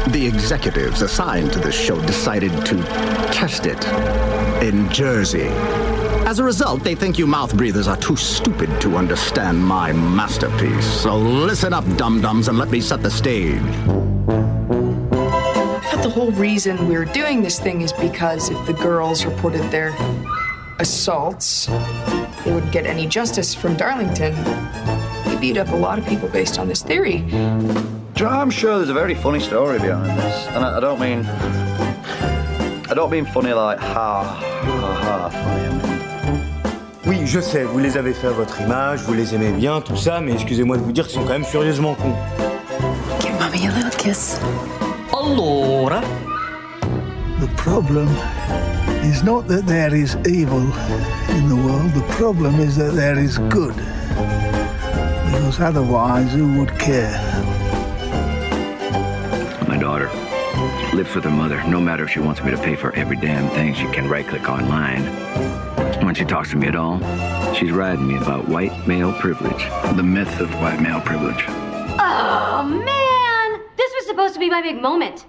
The executives assigned to this show decided to test it in Jersey. As a result, they think you mouth breathers are too stupid to understand my masterpiece. So listen up, dum-dums, and let me set the stage. I thought the whole reason we were doing this thing is because if the girls reported their assaults, they wouldn't get any justice from Darlington. We beat up a lot of people based on this theory. I'm sure there's a very funny story behind this, and I don't mean funny like ha funny. I mean. Oui, je sais, vous les avez fait à votre image, vous les aimez bien, tout ça, mais excusez-moi de vous dire qu'ils sont quand même furieusement cons. Give mommy a little kiss. Allora? The problem is not that there is evil in the world, the problem is that there is good. Because otherwise, who would care? My daughter lives with her mother. No matter if she wants me to pay for every damn thing, she can right-click online. When she talks to me at all, she's riding me about white male privilege. The myth of white male privilege. Oh, man! This was supposed to be my big moment.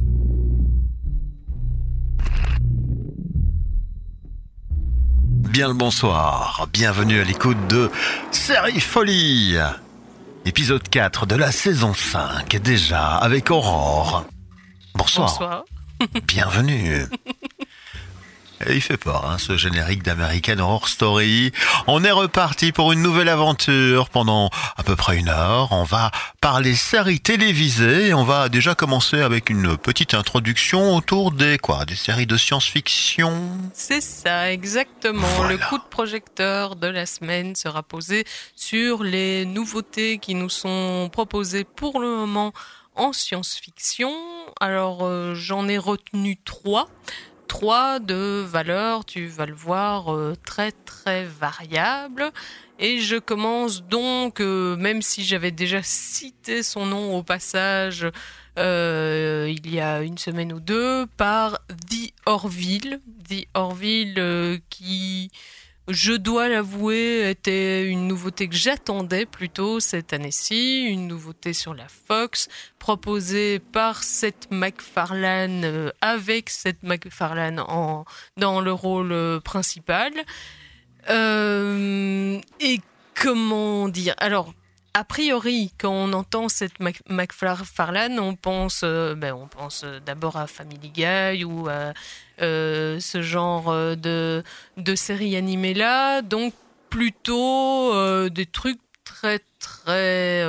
Bien le bonsoir, bienvenue à l'écoute de Série Folie. Épisode 4 de la saison 5, déjà, avec Aurore. Bonsoir. Bienvenue. Et il fait peur, hein, ce générique d'American Horror Story. On est reparti pour une nouvelle aventure pendant à peu près 1 heure. On va parler séries télévisées et on va déjà commencer avec une petite introduction autour des séries de science-fiction. C'est ça, exactement. Voilà. Le coup de projecteur de la semaine sera posé sur les nouveautés qui nous sont proposées pour le moment en science-fiction. Alors, j'en ai retenu 3 de valeurs, tu vas le voir, très très variables. Et je commence donc, même si j'avais déjà cité son nom au passage il y a 1 semaine ou 2, par The Orville. The Orville qui, je dois l'avouer, était une nouveauté que j'attendais plutôt cette année-ci, une nouveauté sur la Fox, proposée par Seth MacFarlane, avec Seth MacFarlane dans le rôle principal. Et comment dire ? Alors, a priori, quand on entend Seth MacFarlane, on pense d'abord à Family Guy ou à ce genre de séries animées-là, donc plutôt des trucs très très...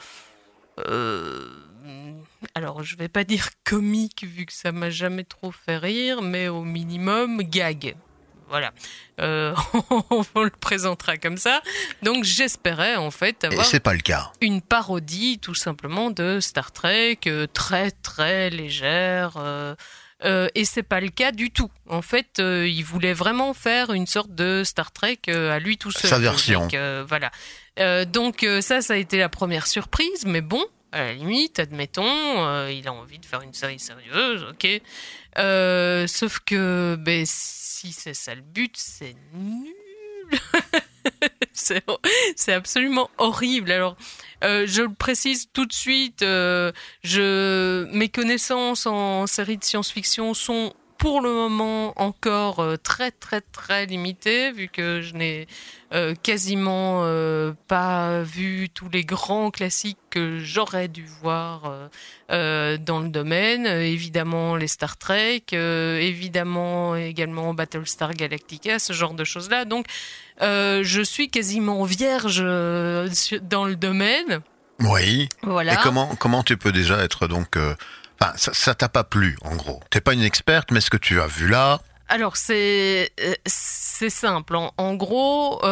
alors, je vais pas dire comique vu que ça m'a jamais trop fait rire, mais au minimum gag. Voilà, on le présentera comme ça. Donc j'espérais en fait avoir, et c'est pas le cas, une parodie tout simplement de Star Trek, très très légère. Et c'est pas le cas du tout. En fait, il voulait vraiment faire une sorte de Star Trek à lui tout seul. Sa version. Voilà. Donc ça a été la première surprise, mais bon, à la limite, admettons, il a envie de faire une série sérieuse, ok. Sauf que, si c'est ça le but, c'est nul. C'est absolument horrible. Alors, je le précise tout de suite, mes connaissances en séries de science-fiction sont pour le moment encore très très très limitées, vu que je n'ai quasiment pas vu tous les grands classiques que j'aurais dû voir dans le domaine. Évidemment les Star Trek, évidemment également Battlestar Galactica, ce genre de choses-là. Donc je suis quasiment vierge dans le domaine. Oui. Voilà. Et comment tu peux déjà être donc... ça t'a pas plu, en gros. T'es pas une experte, mais ce que tu as vu là... Alors, c'est simple. En gros,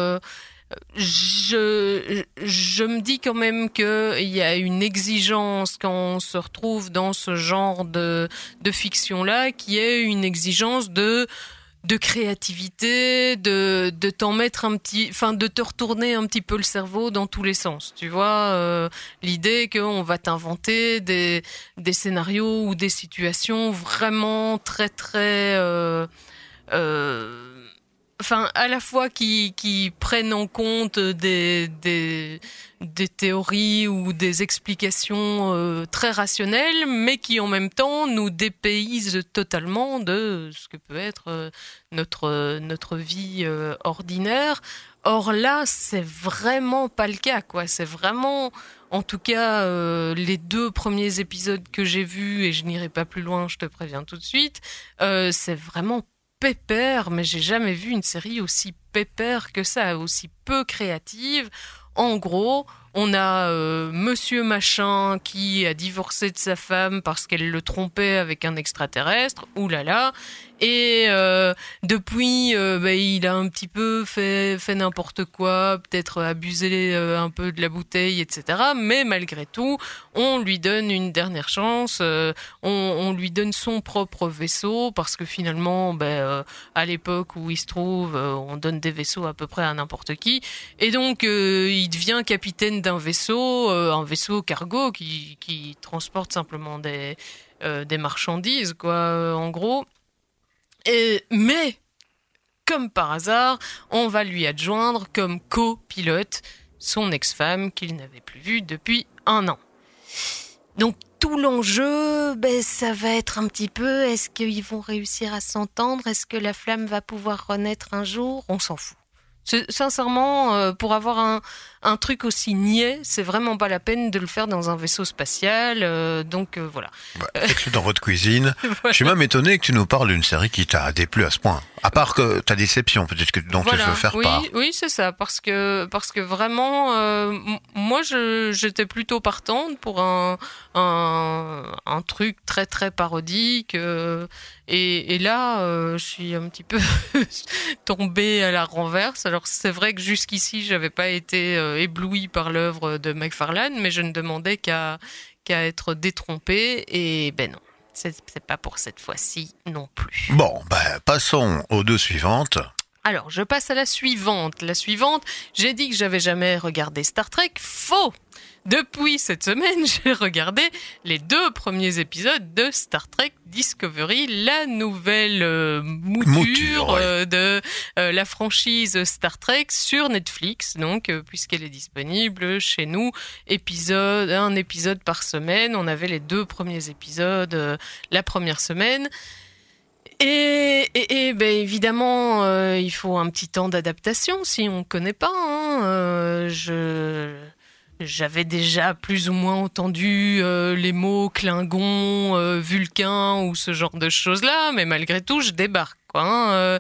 je me dis quand même qu'il y a une exigence quand on se retrouve dans ce genre de fiction-là, qui est une exigence de créativité, de t'en mettre de te retourner un petit peu le cerveau dans tous les sens. Tu vois, l'idée qu'on va t'inventer des scénarios ou des situations vraiment très très enfin, à la fois qui prennent en compte des théories ou des explications très rationnelles, mais qui en même temps nous dépaysent totalement de ce que peut être notre vie ordinaire. Or là, c'est vraiment pas le cas, quoi. C'est vraiment, en tout cas, les 2 premiers épisodes que j'ai vus, et je n'irai pas plus loin, je te préviens tout de suite, c'est vraiment pépère, mais j'ai jamais vu une série aussi pépère que ça, aussi peu créative. En gros, on a Monsieur Machin qui a divorcé de sa femme parce qu'elle le trompait avec un extraterrestre. Ouh là là. Et depuis, il a un petit peu fait n'importe quoi, peut-être abusé un peu de la bouteille, etc. Mais malgré tout, on lui donne une dernière chance. On lui donne son propre vaisseau parce que finalement, à l'époque où il se trouve, on donne des vaisseaux à peu près à n'importe qui. Et donc, il devient capitaine d'un vaisseau, un vaisseau cargo qui transporte simplement des marchandises, quoi, en gros. Mais, comme par hasard, on va lui adjoindre comme copilote son ex-femme qu'il n'avait plus vue depuis 1 an. Donc tout l'enjeu, ça va être un petit peu, est-ce qu'ils vont réussir à s'entendre? Est-ce que la flamme va pouvoir renaître un jour? On s'en fout. Sincèrement, pour avoir un truc aussi niais, c'est vraiment pas la peine de le faire dans un vaisseau spatial. Donc voilà. Faites-le dans votre cuisine. Voilà. Je suis même étonné que tu nous parles d'une série qui t'a déplu à ce point. À part que ta déception, peut-être que dont tu veux faire part. Oui, c'est ça, parce que vraiment, moi, j'étais plutôt partante pour un truc très très parodique. Et là, je suis un petit peu tombée à la renverse. Alors c'est vrai que jusqu'ici, j'avais pas été éblouie par l'œuvre de McFarlane, mais je ne demandais qu'à être détrompée. Et non. C'est pas pour cette fois-ci non plus. Bon, passons aux 2 suivantes. Alors, je passe à la suivante. La suivante, j'ai dit que j'avais jamais regardé Star Trek. Faux! Depuis cette semaine, j'ai regardé les 2 premiers épisodes de Star Trek Discovery, la nouvelle mouture de la franchise Star Trek sur Netflix, donc puisqu'elle est disponible chez nous, un épisode par semaine. On avait les 2 premiers épisodes la première semaine. Et évidemment, il faut un petit temps d'adaptation si on ne connaît pas. J'avais déjà plus ou moins entendu les mots Klingon, Vulcain ou ce genre de choses-là, mais malgré tout, je débarque, quoi.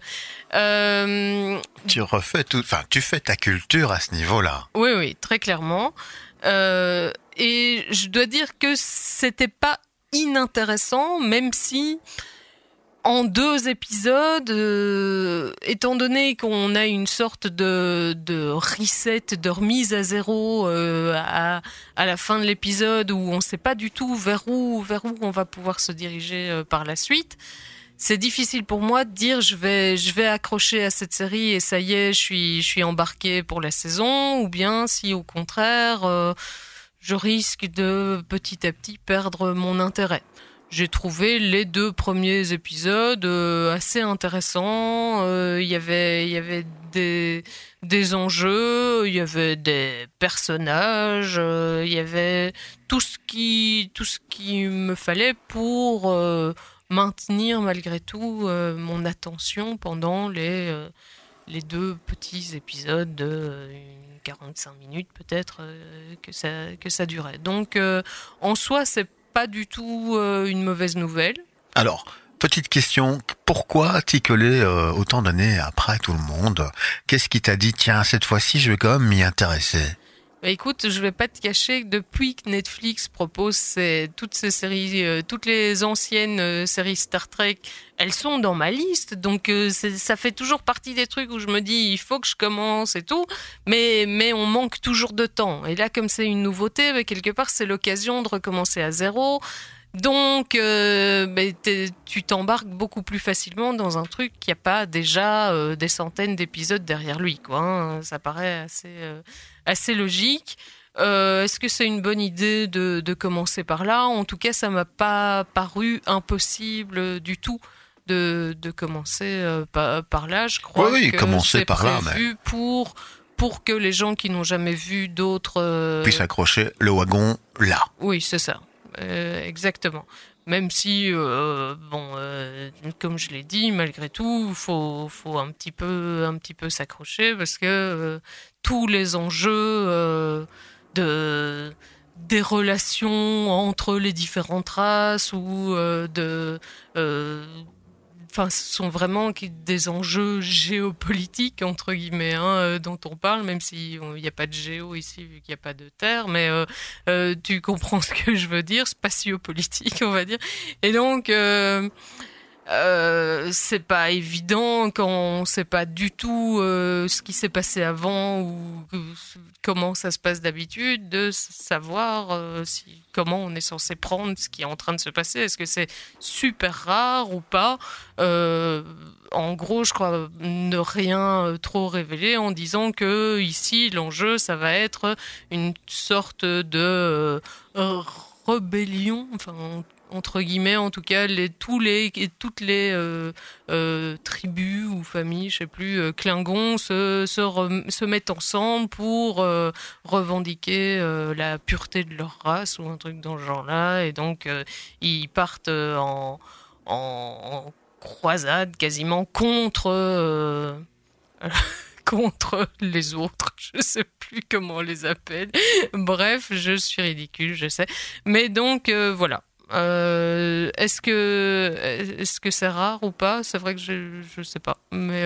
Tu fais ta culture à ce niveau-là. Oui, très clairement. Et je dois dire que c'était pas inintéressant, même si en 2 épisodes, étant donné qu'on a une sorte de reset, de remise à zéro à la fin de l'épisode où on ne sait pas du tout vers où on va pouvoir se diriger par la suite, c'est difficile pour moi de dire je vais accrocher à cette série et ça y est, je suis embarqué pour la saison, ou bien si au contraire, je risque de petit à petit perdre mon intérêt. J'ai trouvé les 2 premiers épisodes assez intéressants. Il y avait des enjeux, il y avait des personnages, il y avait tout ce qui me fallait pour maintenir malgré tout mon attention pendant les 2 petits épisodes de 45 minutes peut-être que ça durait. Donc en soi, c'est pas du tout une mauvaise nouvelle. Alors, petite question, pourquoi t'y coller autant d'années après tout le monde? Qu'est-ce qui t'a dit, tiens, cette fois-ci, je vais quand même m'y intéresser? Écoute, je vais pas te cacher que depuis que Netflix propose toutes ces séries, toutes les anciennes séries Star Trek, elles sont dans ma liste, donc ça fait toujours partie des trucs où je me dis il faut que je commence et tout, mais on manque toujours de temps. Et là, comme c'est une nouveauté, quelque part c'est l'occasion de recommencer à zéro. Donc, tu t'embarques beaucoup plus facilement dans un truc qui a pas déjà des centaines d'épisodes derrière lui, quoi. Hein. Ça paraît assez logique. Est-ce que c'est une bonne idée de commencer par là? En tout cas, ça m'a pas paru impossible du tout de commencer par là. Je crois que commencer c'est par là, prévu pour que les gens qui n'ont jamais vu d'autres... puissent accrocher le wagon là. Oui, c'est ça. Exactement. Même si, comme je l'ai dit, malgré tout, faut un petit peu s'accrocher parce que tous les enjeux des relations entre les différentes races ou ce sont vraiment des enjeux géopolitiques, entre guillemets, dont on parle, même s'il n'y a pas de géo ici, vu qu'il n'y a pas de terre, mais tu comprends ce que je veux dire, spatio-politique, on va dire. Et donc, c'est pas évident quand on sait pas du tout ce qui s'est passé avant ou comment ça se passe d'habitude, de savoir comment on est censé prendre ce qui est en train de se passer. Est-ce que c'est super rare ou pas? En gros, je crois ne rien trop révéler en disant que ici l'enjeu ça va être une sorte de rébellion, entre guillemets, en tout cas, toutes les tribus ou familles, je sais plus, Klingons se mettent ensemble pour revendiquer la pureté de leur race ou un truc dans ce genre-là. Et donc, ils partent en croisade quasiment contre les autres. Je sais plus comment on les appelle. Bref, je suis ridicule, je sais. Mais donc, voilà. Est-ce que c'est rare ou pas? C'est vrai que je sais pas, mais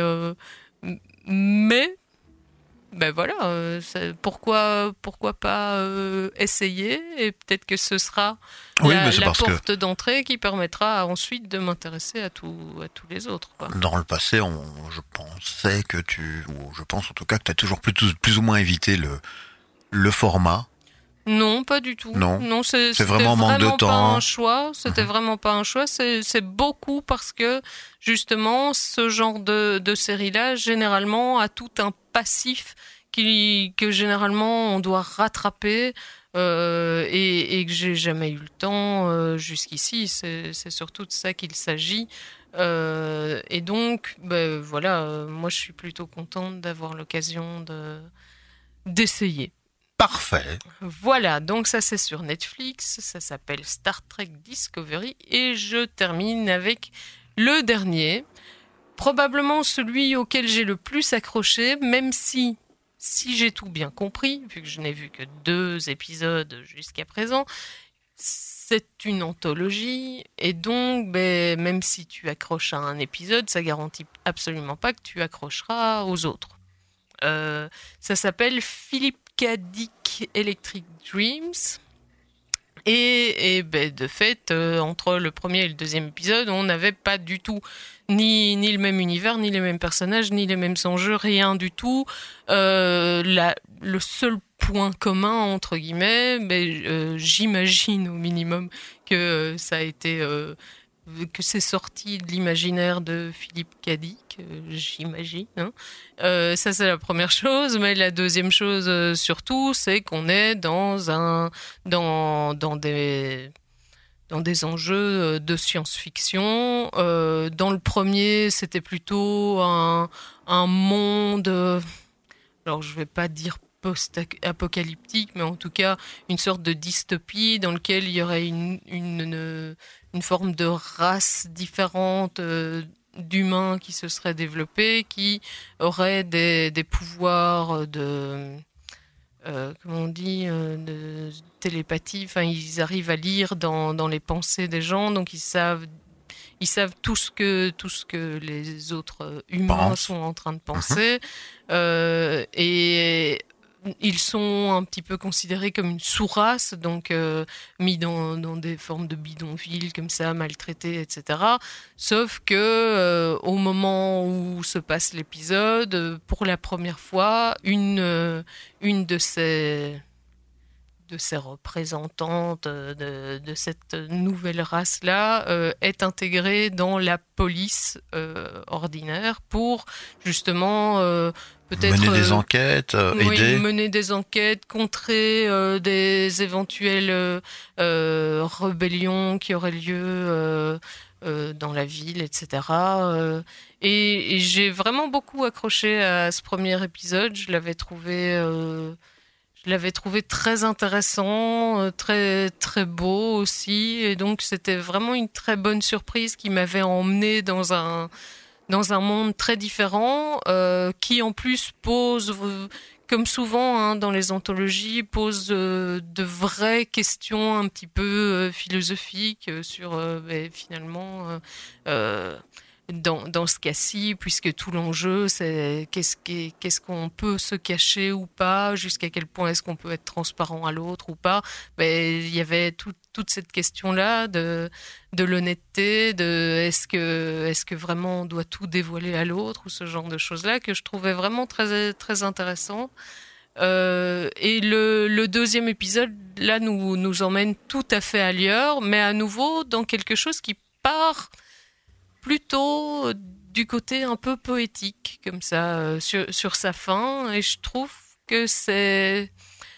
ben voilà, pourquoi pas essayer, et peut-être que ce sera la porte d'entrée qui permettra ensuite de m'intéresser à tous les autres, quoi. Dans le passé, je pense en tout cas que tu as toujours plus ou moins évité le format. Non, pas du tout. Non, c'était vraiment manque de temps. Pas un choix. C'était vraiment pas un choix. C'est beaucoup parce que justement, ce genre de série-là, généralement, a tout un passif que généralement on doit rattraper et que j'ai jamais eu le temps jusqu'ici. C'est surtout de ça qu'il s'agit. Et donc, voilà, moi je suis plutôt contente d'avoir l'occasion d'essayer. Parfait. Voilà, donc ça c'est sur Netflix, ça s'appelle Star Trek Discovery, et je termine avec le dernier, probablement celui auquel j'ai le plus accroché, même si j'ai tout bien compris, vu que je n'ai vu que 2 épisodes jusqu'à présent. C'est une anthologie, et donc même si tu accroches à un épisode, ça garantit absolument pas que tu accrocheras aux autres. Ça s'appelle Philippe K. Dick Electric Dreams, et de fait entre le premier et le 2e épisode on n'avait pas du tout ni le même univers, ni les mêmes personnages, ni les mêmes enjeux, rien du tout. Le seul point commun entre guillemets, j'imagine au minimum que ça a été que c'est sorti de l'imaginaire de Philippe K. Dick, j'imagine. Ça, c'est la première chose. Mais la deuxième chose, surtout, c'est qu'on est dans des enjeux de science-fiction. Dans le premier, c'était plutôt un monde... alors, je vais pas dire post-apocalyptique, mais en tout cas, une sorte de dystopie dans lequel il y aurait une forme de race différente d'humains qui se seraient développés, qui auraient des pouvoirs comment on dit, de télépathie. Enfin, ils arrivent à lire dans les pensées des gens, donc ils savent tout ce que les autres humains sont en train de penser. Et ils sont un petit peu considérés comme une sous-race, donc mis dans des formes de bidonvilles comme ça, maltraités, etc. Sauf que au moment où se passe l'épisode, pour la première fois, une de ces ces représentantes de cette nouvelle race-là est intégrée dans la police ordinaire pour justement peut-être mener des enquêtes, aider. Mener des enquêtes, contrer des éventuelles rébellions qui auraient lieu dans la ville, etc. Et j'ai vraiment beaucoup accroché à ce premier épisode. Je l'avais trouvé très intéressant, très très beau aussi, et donc c'était vraiment une très bonne surprise qui m'avait emmené dans un monde très différent, qui en plus pose, comme souvent dans les anthologies, pose de vraies questions un petit peu philosophiques sur finalement dans ce cas-ci, puisque tout l'enjeu c'est qu'est-ce qu'on peut se cacher ou pas, jusqu'à quel point est-ce qu'on peut être transparent à l'autre ou pas. Il y avait toute cette question-là de l'honnêteté, de est-ce que vraiment on doit tout dévoiler à l'autre, ou ce genre de choses-là que je trouvais vraiment très très intéressant. Et le deuxième épisode là nous emmène tout à fait ailleurs, mais à nouveau dans quelque chose qui part plutôt du côté un peu poétique, comme ça, sur sa fin. Et je trouve que c'est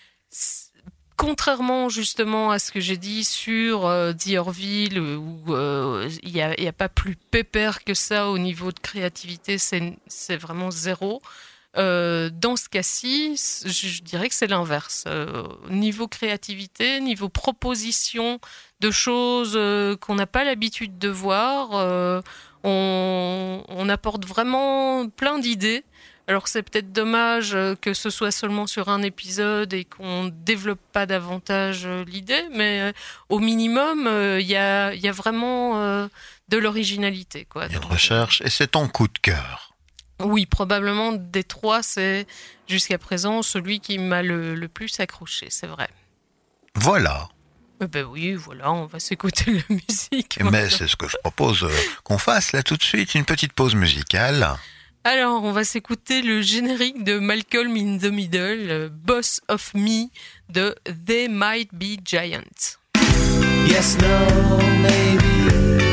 contrairement justement à ce que j'ai dit sur The Orville, où il y a pas plus pépère que ça au niveau de créativité, c'est vraiment zéro. Dans ce cas-ci, je dirais que c'est l'inverse. Niveau créativité, niveau proposition de choses qu'on n'a pas l'habitude de voir, on apporte vraiment plein d'idées. Alors c'est peut-être dommage que ce soit seulement sur un épisode et qu'on ne développe pas davantage l'idée, mais au minimum, il y a vraiment de l'originalité, quoi. Il y a de recherche, et c'est ton coup de cœur. Oui, probablement des trois, c'est jusqu'à présent celui qui m'a le plus accroché, c'est vrai. Voilà. Oui, voilà, on va s'écouter la musique. Mais c'est ce que je propose qu'on fasse là tout de suite, une petite pause musicale. Alors, on va s'écouter le générique de Malcolm in the Middle, Boss of Me, de They Might Be Giants. Yes, no, maybe,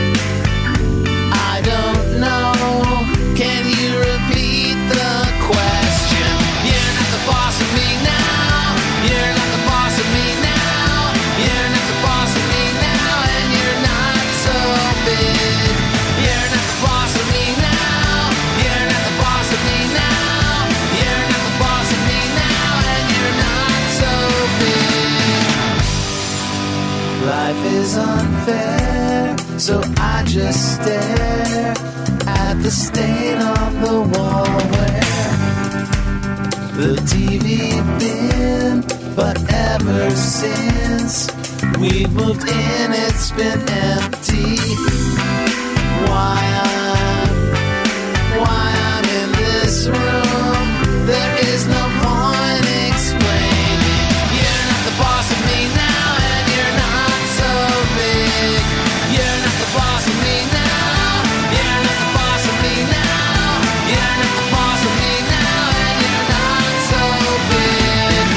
I don't know. Can you repeat the question? You're not the boss of me now. You're not the boss of me now. You're not the boss of me now, and you're not so big. You're not the boss of me now. You're not the boss of me now. You're not the boss of me now, and you're not so big. Life is unfair, so I just stare at the stain on the wall where the TV been. But ever since we've moved in, it's been empty. Why I'm in this room, there is no point explaining. You're not the boss of me now, and you're not so big. You're not the boss of me now. You're not the boss of me now. You're not the boss of me now, and you're not so big.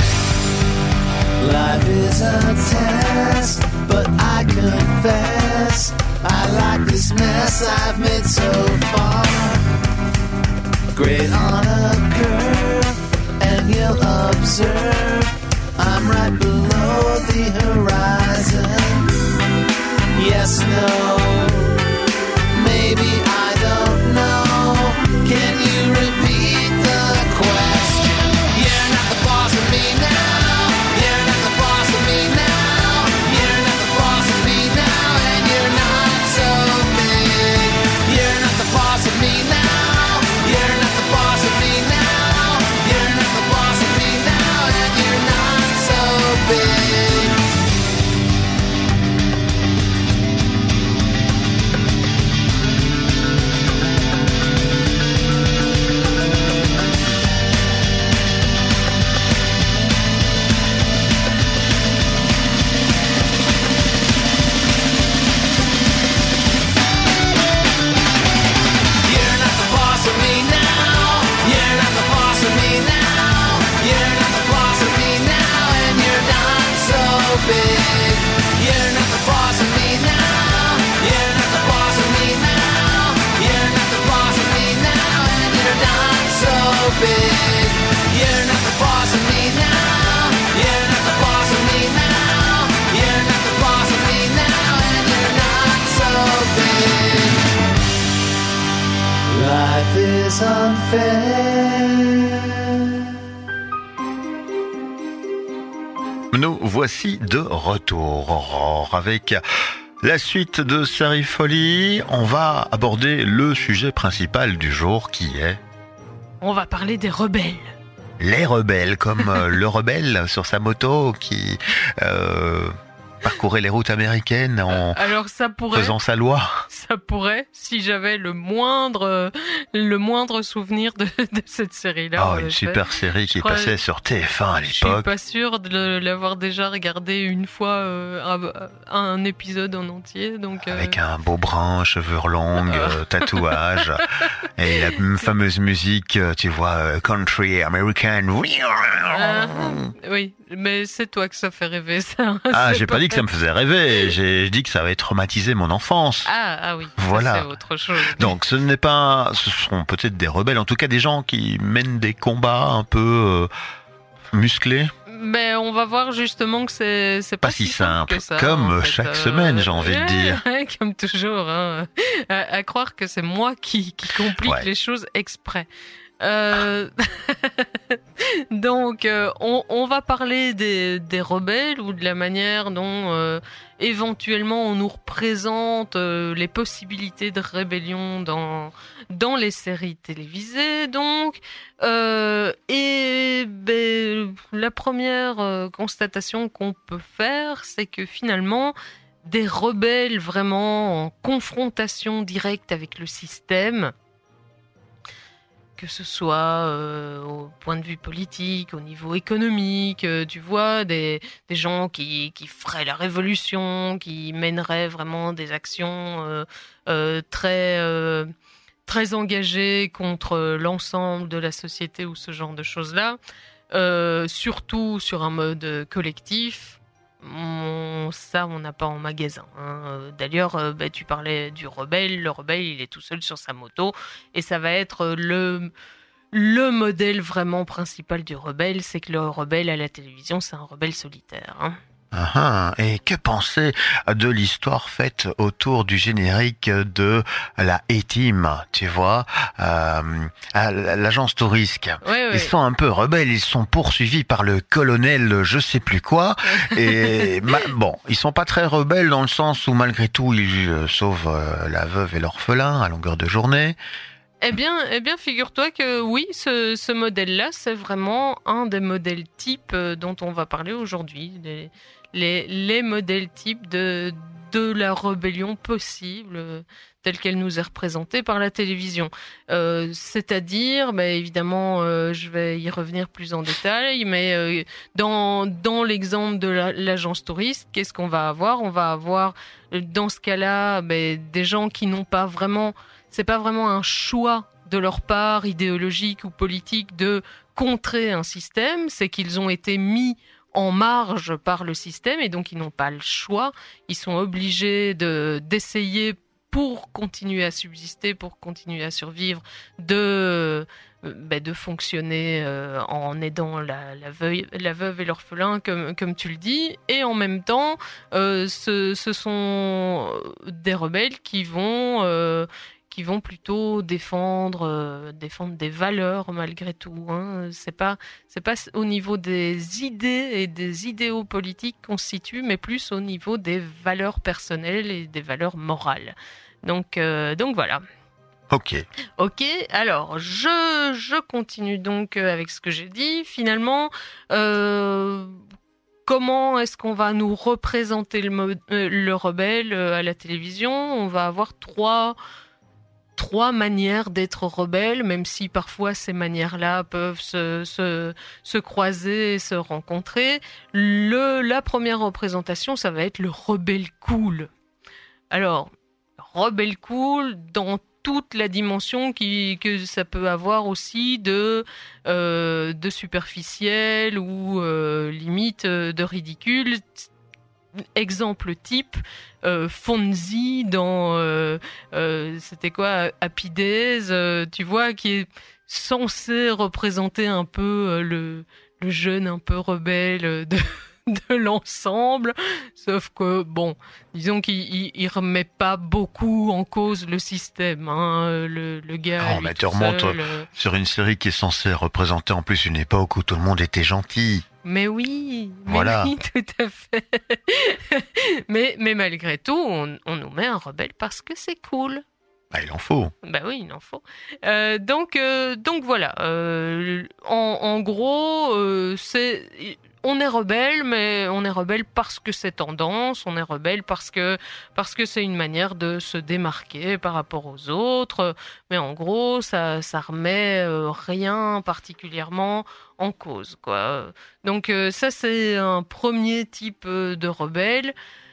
Life is a test, but I confess I like this mess I've made so far. Great on a curve, and you'll observe I'm right below the horizon. Yes, no, maybe I don't know. Can you repeat the question? You're not the boss of me now. You're not the boss of me now. You're not the boss of me now, and you're not so big. You're not the boss of me now. You're not the boss of me now. You're not the boss of me now, and you're not so big. it's unfair. Nous voici de retour, Aurore, avec la suite de Série Folie. On va aborder le sujet principal du jour qui est... On va parler des rebelles. Les rebelles, comme le rebelle sur sa moto qui parcourait les routes américaines en Alors, ça pourrait, faisant sa loi. Ça pourrait, si j'avais le moindre souvenir de cette série-là. Oh, une super série qui passait sur TF1 à l'époque. Je suis pas sûre de l'avoir déjà regardé une fois un épisode en entier. Donc, avec un beau brun, cheveux longs, tatouage, et la fameuse musique, tu vois, country, American. Oui, mais c'est toi que ça fait rêver, ça. Ah, j'ai pas dit que ça me faisait rêver, j'ai dit que ça avait traumatisé mon enfance. Ah oui, voilà. Ça, c'est autre chose. Donc ce seront peut-être des rebelles, en tout cas des gens qui mènent des combats un peu musclés. Mais on va voir justement que c'est pas si simple que ça, comme en fait. chaque semaine, j'ai envie de dire. Comme toujours, hein. À croire que c'est moi qui complique les choses exprès. Donc, on va parler des rebelles ou de la manière dont éventuellement on nous représente les possibilités de rébellion dans les séries télévisées. Donc, la première constatation qu'on peut faire, c'est que finalement, des rebelles vraiment en confrontation directe avec le système, que ce soit au point de vue politique, au niveau économique, tu vois, des gens qui feraient la révolution, qui mèneraient vraiment des actions très engagées contre l'ensemble de la société ou ce genre de choses-là, surtout sur un mode collectif. Ça, on n'a pas en magasin. Hein. D'ailleurs, tu parlais du rebelle. Le rebelle, il est tout seul sur sa moto. Et ça va être le modèle vraiment principal du rebelle. C'est que le rebelle à la télévision, c'est un rebelle solitaire. Hein. Et que penser de l'histoire faite autour du générique de la A-Team, tu vois, l'agence Tourisque. Ils sont un peu rebelles, ils sont poursuivis par le colonel je sais plus quoi, et bon, ils sont pas très rebelles dans le sens où malgré tout ils sauvent la veuve et l'orphelin à longueur de journée. Eh bien, figure-toi que oui, ce modèle-là, c'est vraiment un des modèles types dont on va parler aujourd'hui. Les modèles types de la rébellion possible telle qu'elle nous est représentée par la télévision. C'est-à-dire, évidemment, je vais y revenir plus en détail, mais dans l'exemple de l'agence touriste, qu'est-ce qu'on va avoir ? On va avoir, dans ce cas-là, des gens qui n'ont pas vraiment... C'est pas vraiment un choix de leur part, idéologique ou politique, de contrer un système, c'est qu'ils ont été mis en marge par le système et donc ils n'ont pas le choix. Ils sont obligés d'essayer pour continuer à subsister, pour continuer à survivre, de fonctionner en aidant la veuve et l'orphelin, comme tu le dis. Et en même temps, ce sont des rebelles qui vont plutôt défendre des valeurs malgré tout. Hein. C'est pas au niveau des idées et des idéaux politiques qu'on se situe, mais plus au niveau des valeurs personnelles et des valeurs morales. Donc voilà. Ok, alors je continue donc avec ce que j'ai dit. Finalement, comment est-ce qu'on va nous représenter le rebelle à la télévision ? On va avoir trois manières d'être rebelle, même si parfois ces manières-là peuvent se croiser et se rencontrer. La première représentation, ça va être le rebelle cool. Alors, rebelle cool dans toute la dimension que ça peut avoir aussi de superficiel ou limite de ridicule. Exemple type, Fonzie dans c'était quoi, Happy Days, tu vois, qui est censé représenter un peu le jeune un peu rebelle de l'ensemble, sauf que, bon, disons qu'il remet pas beaucoup en cause le système, hein, le gars... Non, mais tu remontes sur une série qui est censée représenter en plus une époque où tout le monde était gentil. Mais oui, voilà. Mais oui, tout à fait. mais malgré tout, on nous met un rebelle parce que c'est cool. Bah, il en faut. Bah oui, il en faut. Donc voilà. En gros, on est rebelle, mais on est rebelle parce que c'est tendance. On est rebelle parce que c'est une manière de se démarquer par rapport aux autres. Mais en gros, ça remet rien particulièrement en cause, quoi. Donc ça, c'est un premier type de rebelle.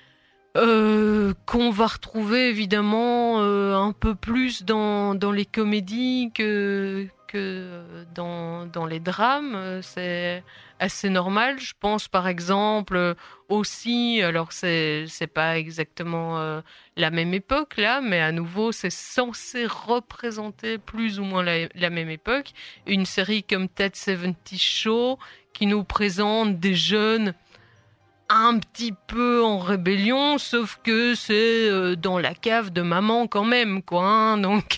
Qu'on va retrouver évidemment un peu plus dans les comédies que dans les drames. C'est assez normal. Je pense par exemple aussi, alors c'est pas exactement la même époque là, mais à nouveau c'est censé représenter plus ou moins la même époque. Une série comme Ted 70 Show qui nous présente des jeunes un petit peu en rébellion, sauf que c'est dans la cave de maman quand même, quoi. Hein, donc,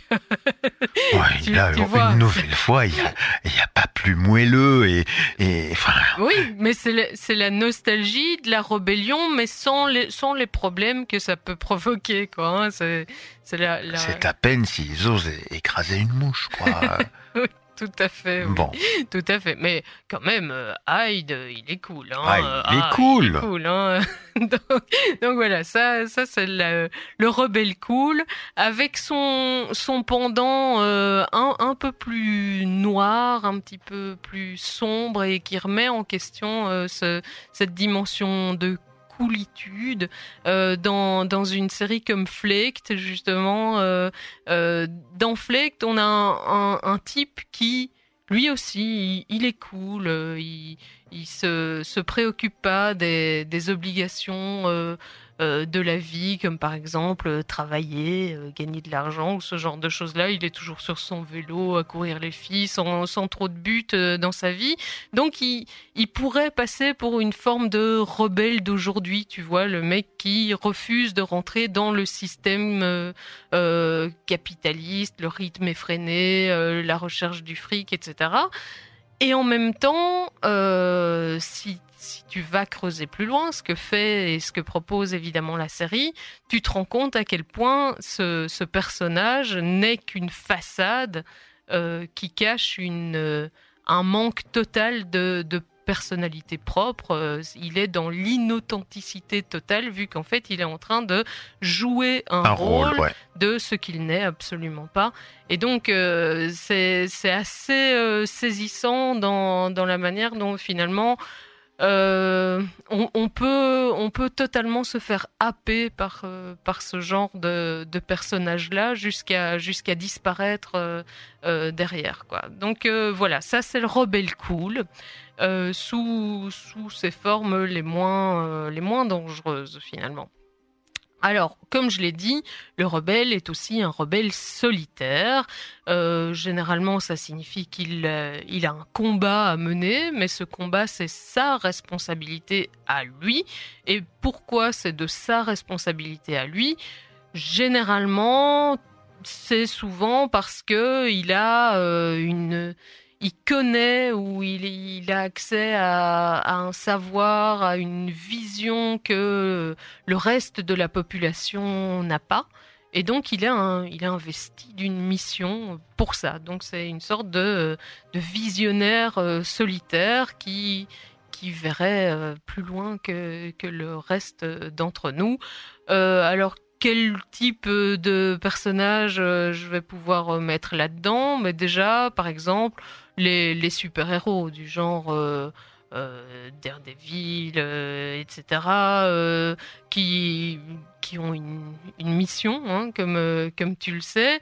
une nouvelle fois, il y a pas plus moelleux et enfin. Oui, mais c'est la nostalgie de la rébellion, mais sans les problèmes que ça peut provoquer, quoi. Hein, c'est à peine s'ils osent écraser une mouche, quoi. Oui. Tout à fait, oui. Bon. Tout à fait. Mais quand même, Hyde, il est cool. Hein. Il est cool. Il est cool, hein. donc voilà, ça c'est le rebelle cool, avec son pendant un peu plus noir, un petit peu plus sombre, et qui remet en question cette dimension de coolitude dans une série comme Flaked, justement. Dans Flaked, on a un type qui, lui aussi, il est cool, il se préoccupe pas des obligations de la vie, comme par exemple travailler, gagner de l'argent ou ce genre de choses-là. Il est toujours sur son vélo à courir les filles sans trop de but dans sa vie. Donc il pourrait passer pour une forme de rebelle d'aujourd'hui, tu vois, le mec qui refuse de rentrer dans le système capitaliste, le rythme effréné, la recherche du fric, etc. Et en même temps, si tu vas creuser plus loin, ce que fait et ce que propose évidemment la série, tu te rends compte à quel point ce personnage n'est qu'une façade qui cache un manque total de personnalité propre. Il est dans l'inauthenticité totale, vu qu'en fait il est en train de jouer un rôle ouais. de ce qu'il n'est absolument pas. Et donc c'est assez saisissant dans la manière dont finalement on peut totalement se faire happer par ce genre de personnage-là jusqu'à disparaître derrière, quoi. Donc voilà, ça c'est le rebelle cool, sous ses formes les moins dangereuses finalement. Alors, comme je l'ai dit, le rebelle est aussi un rebelle solitaire. Généralement, ça signifie qu'il a un combat à mener, mais ce combat, c'est sa responsabilité à lui. Et pourquoi c'est de sa responsabilité à lui ? Généralement, c'est souvent parce que il connaît ou il a accès à un savoir, à une vision que le reste de la population n'a pas. Et donc, il est investi d'une mission pour ça. Donc, c'est une sorte de visionnaire solitaire qui verrait plus loin que le reste d'entre nous. Alors, quel type de personnage je vais pouvoir mettre là-dedans ? Mais déjà, par exemple, les super-héros du genre Daredevil, etc., qui ont une mission, hein, comme tu le sais.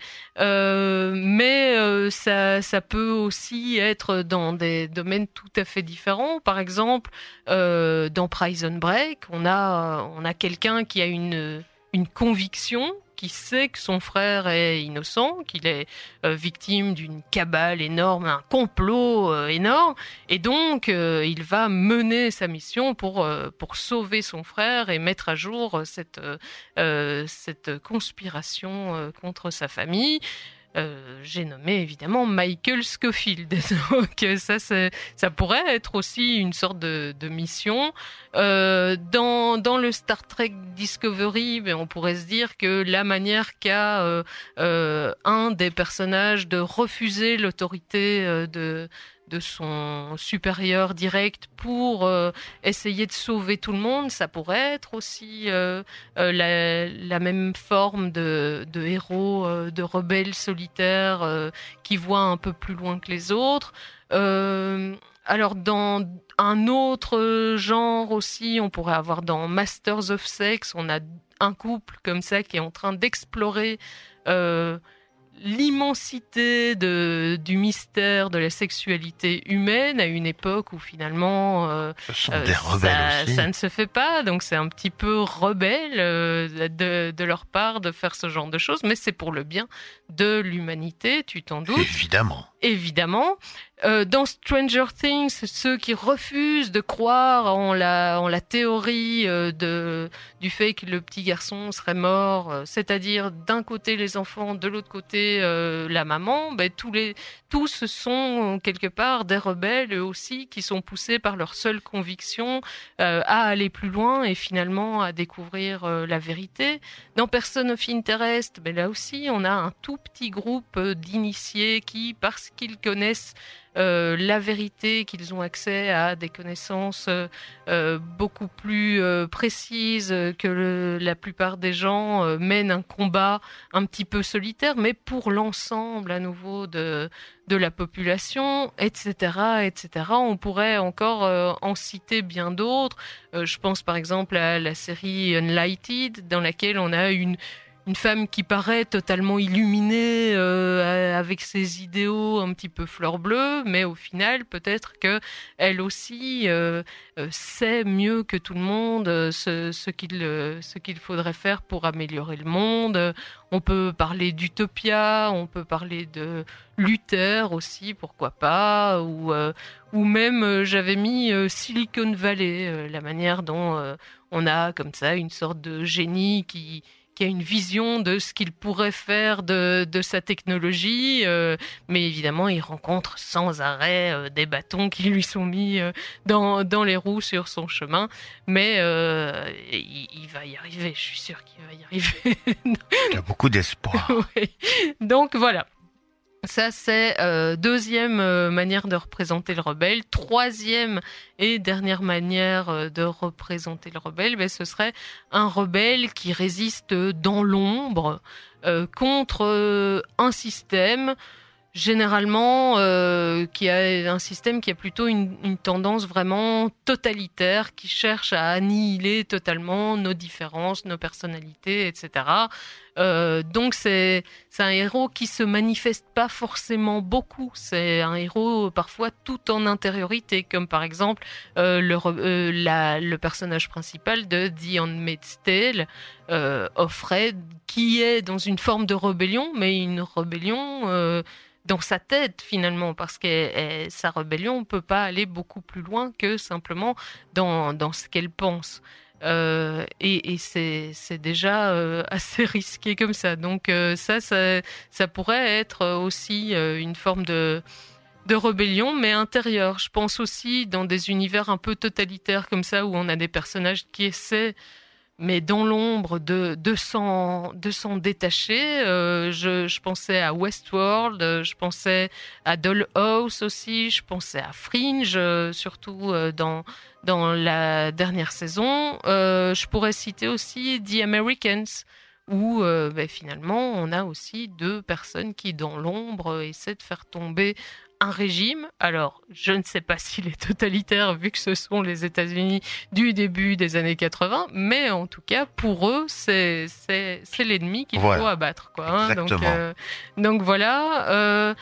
Mais ça peut aussi être dans des domaines tout à fait différents. Par exemple, dans Prison Break, on a quelqu'un qui a une une conviction, qui sait que son frère est innocent, qu'il est victime d'une cabale énorme, un complot énorme, et donc il va mener sa mission pour sauver son frère et mettre à jour cette conspiration contre sa famille. J'ai nommé évidemment Michael Scofield. Donc ça pourrait être aussi une sorte de mission. Dans le Star Trek Discovery, on pourrait se dire que la manière qu'a un des personnages de refuser l'autorité de son supérieur direct pour essayer de sauver tout le monde, ça pourrait être aussi la même forme de héros, de rebelles solitaires qui voient un peu plus loin que les autres. Alors dans un autre genre aussi, on pourrait avoir dans Masters of Sex, on a un couple comme ça qui est en train d'explorer l'immensité du mystère de la sexualité humaine à une époque où finalement ce sont des rebelles aussi. Ça ne se fait pas, donc c'est un petit peu rebelle de leur part de faire ce genre de choses, mais c'est pour le bien de l'humanité, tu t'en doutes. Évidemment. Dans Stranger Things, ceux qui refusent de croire en la théorie du fait que le petit garçon serait mort, c'est-à-dire d'un côté les enfants, de l'autre côté la maman, tous sont quelque part des rebelles eux aussi qui sont poussés par leur seule conviction à aller plus loin et finalement à découvrir la vérité. Dans Person of Interest, là aussi on a un tout petit groupe d'initiés qui, parce qu'ils connaissent la vérité, qu'ils ont accès à des connaissances beaucoup plus précises que la plupart des gens, mènent un combat un petit peu solitaire, mais pour l'ensemble à nouveau de la population, etc., etc. On pourrait encore en citer bien d'autres. Je pense par exemple à la série Unlighted, dans laquelle on a une femme qui paraît totalement illuminée avec ses idéaux un petit peu fleur bleue, mais au final, peut-être qu'elle aussi sait mieux que tout le monde ce qu'il faudrait faire pour améliorer le monde. On peut parler d'Utopia, on peut parler de Luther aussi, pourquoi pas, ou même j'avais mis Silicon Valley, la manière dont on a comme ça une sorte de génie qui a une vision de ce qu'il pourrait faire de sa technologie, mais évidemment il rencontre sans arrêt des bâtons qui lui sont mis dans les roues sur son chemin, mais il va y arriver, je suis sûre qu'il va y arriver. Il y a beaucoup d'espoir. Oui. Donc voilà. Ça, c'est deuxième manière de représenter le rebelle. Troisième et dernière manière de représenter le rebelle, ce serait un rebelle qui résiste dans l'ombre contre un système, généralement qui a un système qui a plutôt une tendance vraiment totalitaire, qui cherche à annihiler totalement nos différences, nos personnalités, etc. Donc c'est un héros qui se manifeste pas forcément beaucoup. C'est un héros parfois tout en intériorité, comme par exemple le personnage principal de The Handmaid's Tale, Offred, qui est dans une forme de rébellion, mais une rébellion dans sa tête finalement, parce que sa rébellion ne peut pas aller beaucoup plus loin que simplement dans ce qu'elle pense. Et c'est déjà assez risqué comme ça. Donc ça pourrait être aussi une forme de rébellion, mais intérieure. Je pense aussi dans des univers un peu totalitaires comme ça, où on a des personnages qui essaient, mais dans l'ombre, de s'en détacher. Je pensais à Westworld, je pensais à Dollhouse aussi, je pensais à Fringe, surtout dans la dernière saison. Je pourrais citer aussi The Americans, où finalement on a aussi deux personnes qui, dans l'ombre, essaient de faire tomber un régime. Alors, je ne sais pas s'il est totalitaire, vu que ce sont les États-Unis du début des années 80, mais en tout cas, pour eux, c'est l'ennemi qu'il faut abattre, quoi, hein. Donc voilà.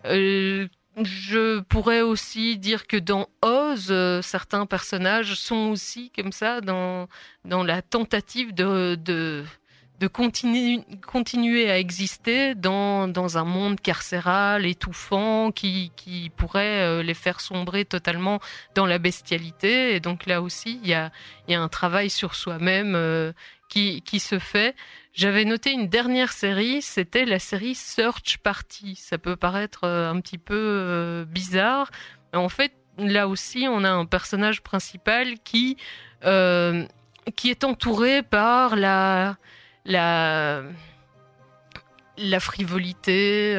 Je pourrais aussi dire que dans Oz, certains personnages sont aussi comme ça dans la tentative de continuer à exister dans un monde carcéral, étouffant, qui pourrait les faire sombrer totalement dans la bestialité. Et donc là aussi, il y a un travail sur soi-même qui se fait. J'avais noté une dernière série, c'était la série Search Party. Ça peut paraître un petit peu bizarre, mais en fait, là aussi, on a un personnage principal qui est entouré par la frivolité,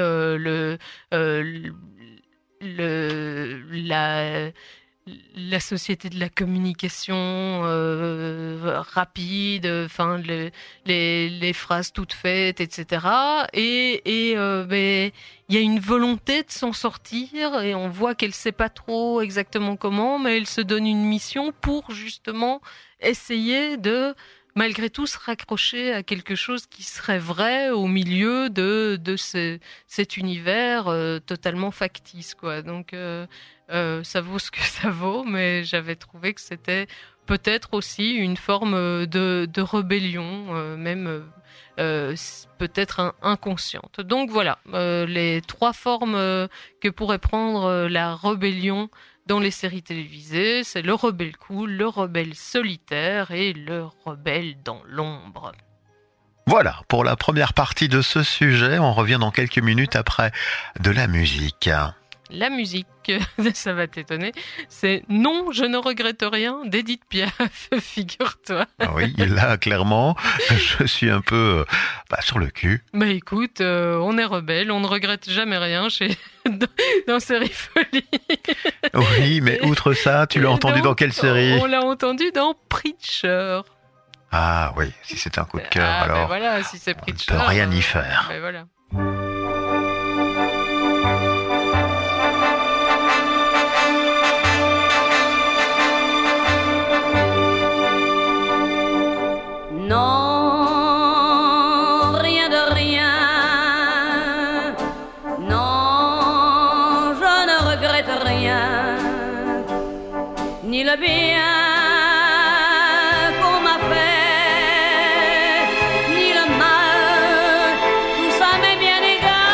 la société de la communication rapide, enfin les phrases toutes faites, etc. Et il y a une volonté de s'en sortir et on voit qu'elle sait pas trop exactement comment, mais elle se donne une mission pour justement essayer de malgré tout se raccrocher à quelque chose qui serait vrai au milieu de cet univers totalement factice, quoi. Donc ça vaut ce que ça vaut, mais j'avais trouvé que c'était peut-être aussi une forme de rébellion, même peut-être inconsciente. Donc voilà, les 3 formes que pourrait prendre la rébellion dans les séries télévisées, c'est le rebelle cool, le rebelle solitaire et le rebelle dans l'ombre. Voilà, pour la première partie de ce sujet, on revient dans quelques minutes après de la musique. La musique, ça va t'étonner, c'est « Non, je ne regrette rien » d'Edith Piaf, figure-toi. Oui, là, clairement, je suis un peu sur le cul. Bah écoute, on est rebelle, on ne regrette jamais rien dans Série Folie. Oui, mais outre ça, tu l'as entendu dans quelle série ? On l'a entendu dans Preacher. Ah oui, si c'est un coup de cœur, alors ben voilà, si c'est Preacher, on ne peut rien y faire. Ben voilà. Non, rien de rien. Non, je ne regrette rien. Ni le bien qu'on m'a fait, ni le mal. Tout ça m'est bien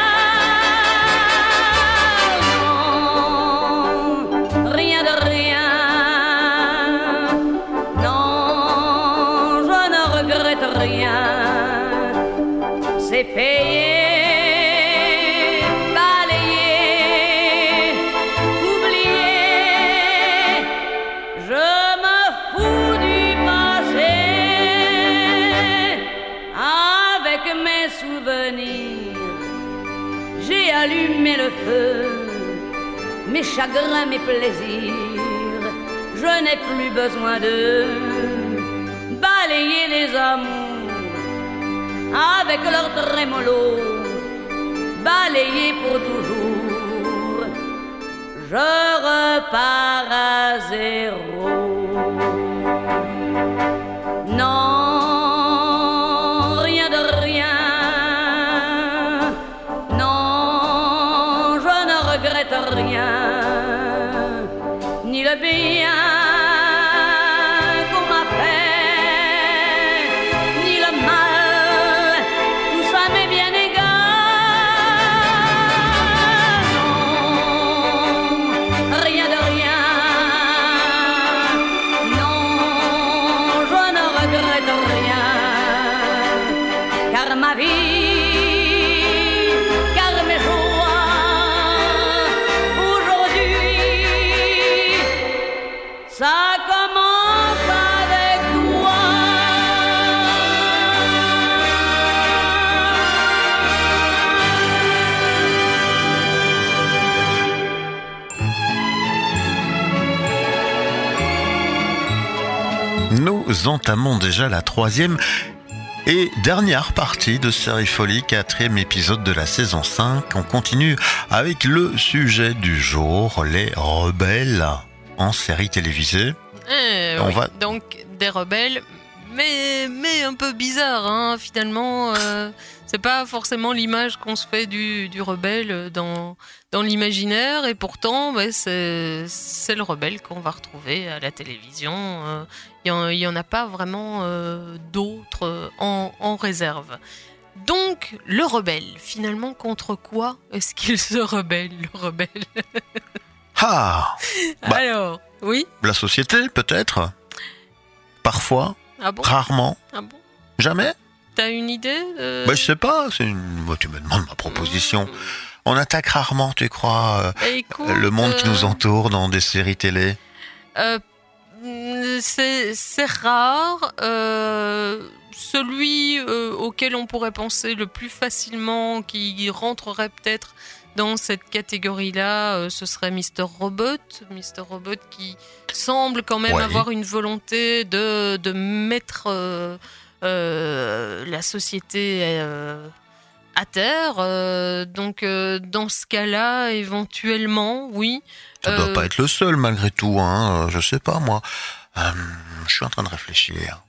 égal. Non, rien de rien. Rien, c'est payé, balayé, oublié. Je me fous du passé avec mes souvenirs. J'ai allumé le feu, mes chagrins, mes plaisirs. Je n'ai plus besoin de balayer les amours avec leur trémolo, balayer pour toujours. Je repars à zéro. Non, rien de rien. Non, je ne regrette rien, ni le bien ma vie, car mes joies aujourd'hui, ça commence avec toi. Nous entamons déjà la 3e et dernière partie de Série Folie, 4e épisode de la saison 5. On continue avec le sujet du jour, les rebelles en série télévisée. Donc des rebelles, mais un peu bizarre, hein, finalement. C'est pas forcément l'image qu'on se fait du rebelle dans l'imaginaire, et pourtant, c'est le rebelle qu'on va retrouver à la télévision. Il y en a pas vraiment d'autres en réserve. Donc, le rebelle, finalement, contre quoi est-ce qu'il se rebelle, le rebelle? Alors, oui. La société, peut-être. Parfois. Ah bon? Rarement. Ah bon? Jamais? T'as une idée Je sais pas. Moi, tu me demandes ma proposition. On attaque rarement, tu crois, écoute, le monde qui nous entoure dans des séries télé? C'est rare. Celui auquel on pourrait penser le plus facilement, qui rentrerait peut-être dans cette catégorie-là, ce serait Mr. Robot. Mr. Robot qui semble quand même avoir une volonté de mettre la société à terre. Donc, dans ce cas-là, éventuellement, oui. Ça doit pas être le seul, malgré tout. Hein. Je sais pas, moi. Je suis en train de réfléchir.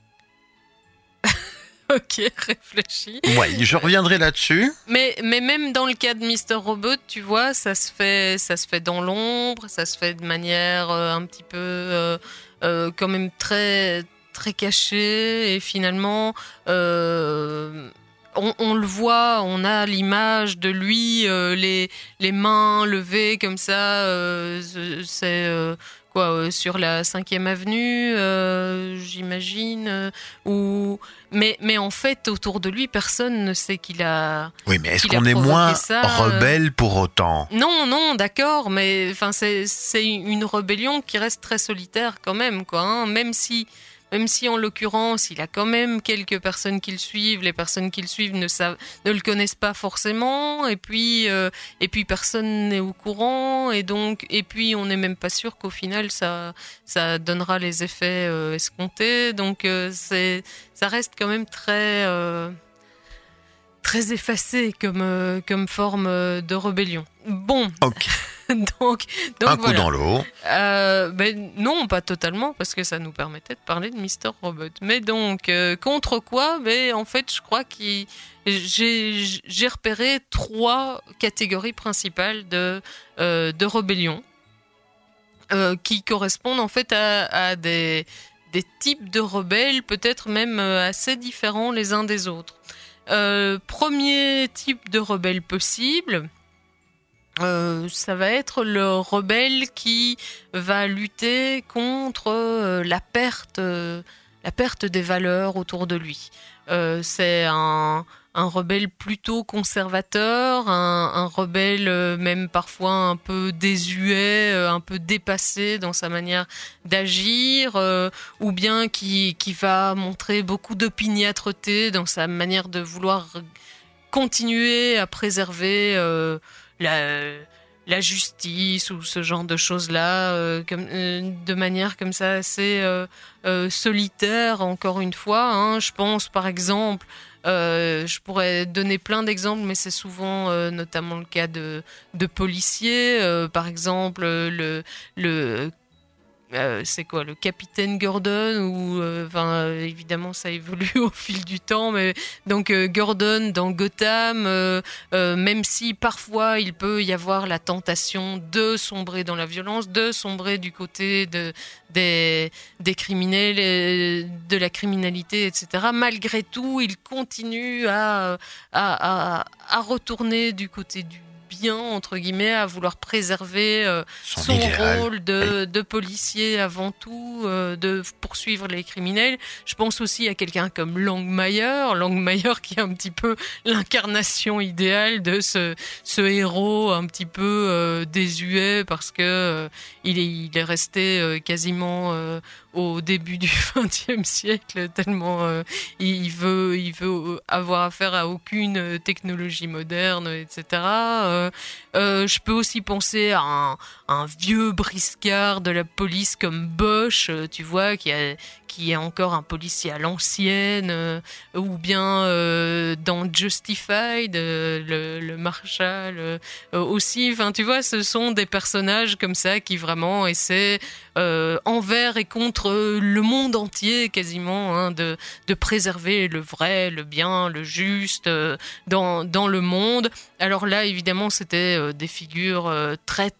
Ok, réfléchis. Oui, je reviendrai là-dessus. Mais même dans le cas de Mr. Robot, tu vois, ça se fait dans l'ombre, ça se fait de manière un petit peu quand même très, très cachée. Et finalement, on le voit, on a l'image de lui, les mains levées comme ça. C'est... sur la 5e avenue, j'imagine, mais en fait, autour de lui, personne ne sait qu'il a. Oui, mais est-ce qu'on est moins rebelle pour autant? Non, d'accord, mais enfin, c'est une rébellion qui reste très solitaire quand même, quoi. Hein, même si en l'occurrence, il a quand même quelques personnes qui le suivent, les personnes qui le suivent ne le connaissent pas forcément, et puis personne n'est au courant, et puis on n'est même pas sûr qu'au final ça donnera les effets escomptés, donc ça reste quand même très très effacé comme forme de rébellion. Bon. Ok. donc un coup dans l'eau. Non, pas totalement, parce que ça nous permettait de parler de Mr. Robot. Mais donc, contre quoi? En fait, je crois que j'ai repéré 3 catégories principales de rébellion qui correspondent en fait à des types de rebelles, peut-être même assez différents les uns des autres. Premier type de rebelle possible, ça va être le rebelle qui va lutter contre la perte des valeurs autour de lui. C'est un rebelle plutôt conservateur, un rebelle même parfois un peu désuet, un peu dépassé dans sa manière d'agir, ou bien qui va montrer beaucoup d'opiniâtreté dans sa manière de vouloir continuer à préserver la justice ou ce genre de choses-là, de manière comme ça assez solitaire, encore une fois. Hein. Je pense par exemple, je pourrais donner plein d'exemples, mais c'est souvent notamment le cas de policiers. Par exemple, c'est quoi, le capitaine Gordon, ou évidemment ça évolue au fil du temps, mais donc Gordon dans Gotham, même si parfois il peut y avoir la tentation de sombrer dans la violence, de sombrer du côté des criminels, de la criminalité, etc. Malgré tout, il continue à retourner du côté du bien, entre guillemets, à vouloir préserver son rôle de policier avant tout, de poursuivre les criminels. Je pense aussi à quelqu'un comme Langmayer qui est un petit peu l'incarnation idéale de ce héros un petit peu désuet, parce que il est resté quasiment au début du XXe siècle, tellement il veut avoir affaire à aucune technologie moderne, etc. Je peux aussi penser à un vieux briscard de la police comme Bosch, tu vois, qui est encore un policier à l'ancienne, ou bien dans Justified, le Marshall aussi. Enfin, tu vois, ce sont des personnages comme ça qui vraiment essaient envers et contre le monde entier quasiment, hein, de préserver le vrai, le bien, le juste dans le monde. Alors là, évidemment, c'était des figures très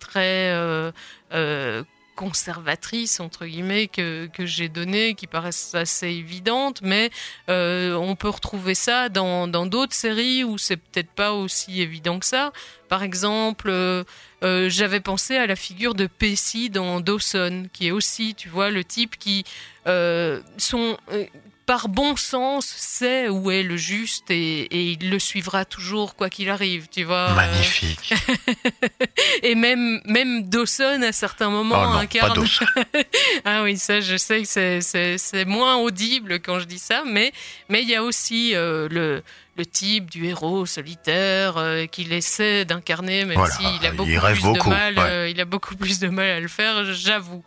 conservatrices, entre guillemets, que j'ai données, qui paraissent assez évidentes, mais on peut retrouver ça dans d'autres séries où c'est peut-être pas aussi évident que ça. Par exemple, j'avais pensé à la figure de Pacey dans Dawson, qui est aussi, tu vois, le type qui par bon sens, sait où est le juste et il le suivra toujours quoi qu'il arrive, tu vois. Magnifique. Et même Dawson, à certains moments, incarne... Pas Dawson. Ah oui, ça, je sais que c'est moins audible quand je dis ça, mais il y a aussi le type du héros solitaire qu'il essaie d'incarner, même s'il a il a beaucoup plus de mal à le faire, j'avoue.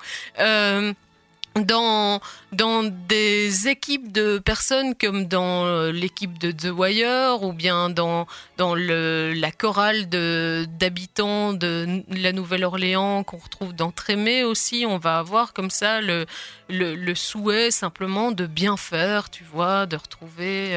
Dans des équipes de personnes comme dans l'équipe de The Wire ou bien dans la chorale d'habitants de la Nouvelle-Orléans qu'on retrouve dans Trémé aussi, on va avoir comme ça le souhait simplement de bien faire, tu vois, de retrouver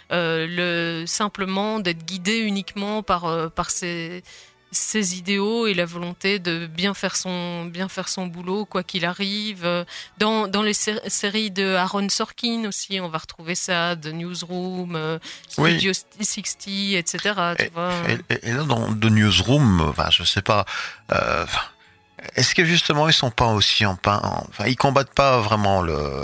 simplement d'être guidé uniquement par ses idéaux et la volonté de bien faire son boulot quoi qu'il arrive. Dans les séries de Aaron Sorkin aussi, on va retrouver ça, The Newsroom, Studio 60, etc. Tu vois. Et là, dans The Newsroom, je sais pas, est-ce que justement ils sont pas aussi ils combattent pas vraiment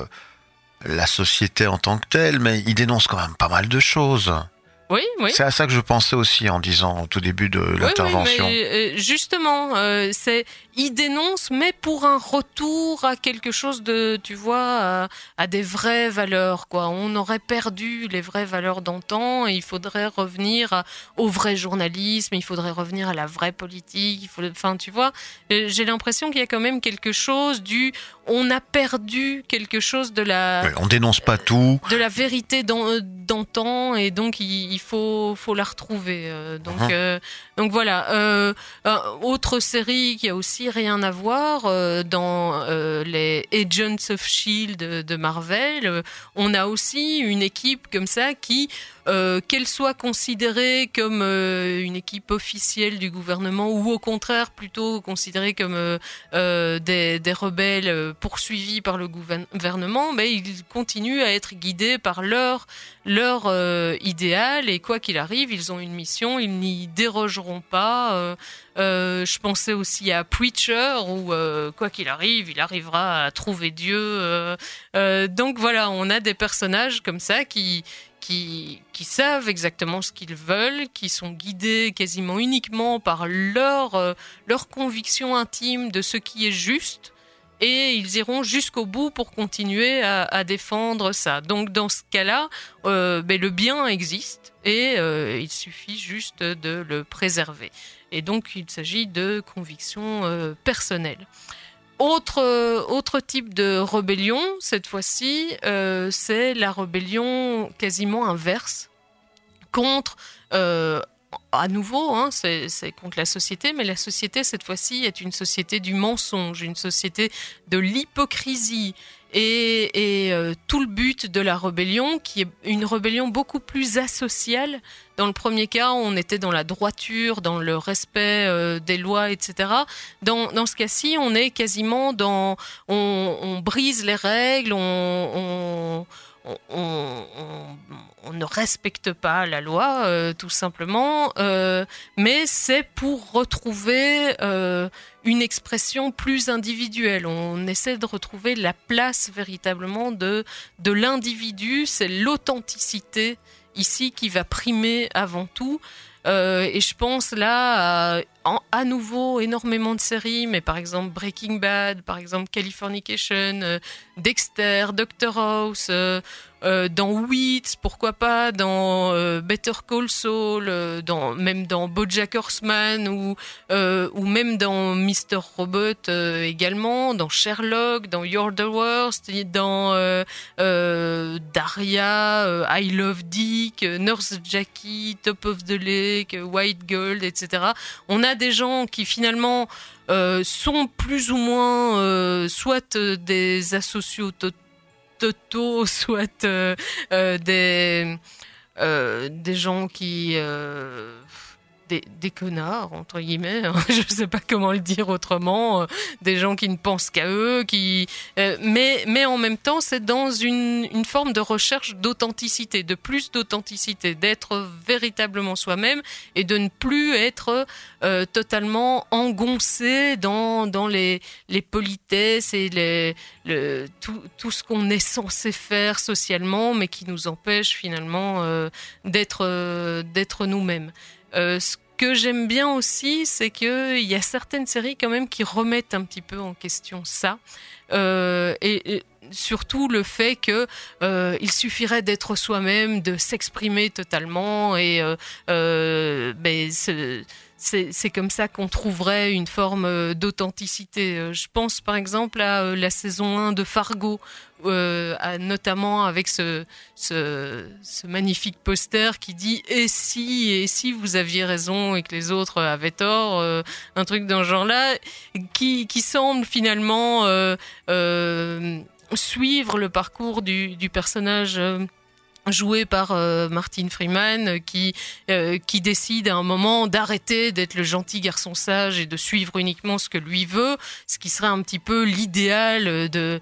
la société en tant que telle, mais ils dénoncent quand même pas mal de choses. Oui. C'est à ça que je pensais aussi en disant au tout début de l'intervention. Oui, mais justement, il dénonce, mais pour un retour à quelque chose de, tu vois, à des vraies valeurs, quoi. On aurait perdu les vraies valeurs d'antan et il faudrait revenir au vrai journalisme, il faudrait revenir à la vraie politique. Enfin, tu vois, j'ai l'impression qu'il y a quand même quelque chose on a perdu quelque chose de la... On dénonce pas tout. De la vérité d'antan et donc il faut la retrouver. Donc voilà. Autre série qui a aussi rien à voir dans les Agents of S.H.I.E.L.D. de Marvel, on a aussi une équipe comme ça qui, qu'elle soit considérée comme une équipe officielle du gouvernement ou au contraire plutôt considérée comme des rebelles poursuivis par le gouvernement, mais ils continuent à être guidés par leur idéal et quoi qu'il arrive, ils ont une mission, ils n'y dérogeront pas. Je pensais aussi à Preacher où quoi qu'il arrive, il arrivera à trouver Dieu. Donc voilà, on a des personnages comme ça qui savent exactement ce qu'ils veulent, qui sont guidés quasiment uniquement par leur conviction intime de ce qui est juste, et ils iront jusqu'au bout pour continuer à défendre ça. Donc dans ce cas-là, le bien existe et il suffit juste de le préserver. Et donc il s'agit de convictions personnelles. Autre type de rébellion, cette fois-ci, c'est la rébellion quasiment inverse contre, à nouveau, c'est contre la société, mais la société, cette fois-ci, est une société du mensonge, une société de l'hypocrisie. Et tout le but de la rébellion, qui est une rébellion beaucoup plus asociale. Dans le premier cas, on était dans la droiture, dans le respect des lois, etc. Dans ce cas-ci, on est quasiment dans... On brise les règles, on ne respecte pas la loi, tout simplement, mais c'est pour retrouver une expression plus individuelle. On essaie de retrouver la place véritablement de l'individu, c'est l'authenticité ici qui va primer avant tout. Et je pense là à nouveau énormément de séries, mais par exemple Breaking Bad, par exemple Californication, Dexter, Dr House, dans Weeds, pourquoi pas, dans Better Call Saul, même dans BoJack Horseman ou même dans Mr Robot également, dans Sherlock, dans You're the Worst, dans Daria, I Love Dick, Nurse Jackie, Top of the Lake, White Gold, etc. On a des gens qui finalement sont plus ou moins soit des asociaux totaux, soit des gens qui... Des connards, entre guillemets, je ne sais pas comment le dire autrement, des gens qui ne pensent qu'à eux, mais en même temps, c'est dans une forme de recherche d'authenticité, de plus d'authenticité, d'être véritablement soi-même et de ne plus être totalement engoncé dans les politesses et tout ce qu'on est censé faire socialement, mais qui nous empêche finalement d'être nous-mêmes. Ce que j'aime bien aussi, c'est qu'il y a certaines séries quand même qui remettent un petit peu en question ça. Et surtout le fait que il suffirait d'être soi-même, de s'exprimer totalement et c'est comme ça qu'on trouverait une forme d'authenticité. Je pense par exemple à la saison 1 de Fargo, notamment avec ce magnifique poster qui dit « Et si vous aviez raison et que les autres avaient tort ?» un truc dans ce genre-là, qui semble finalement suivre le parcours du personnage joué par Martin Freeman, qui décide à un moment d'arrêter d'être le gentil garçon sage et de suivre uniquement ce que lui veut, ce qui serait un petit peu l'idéal de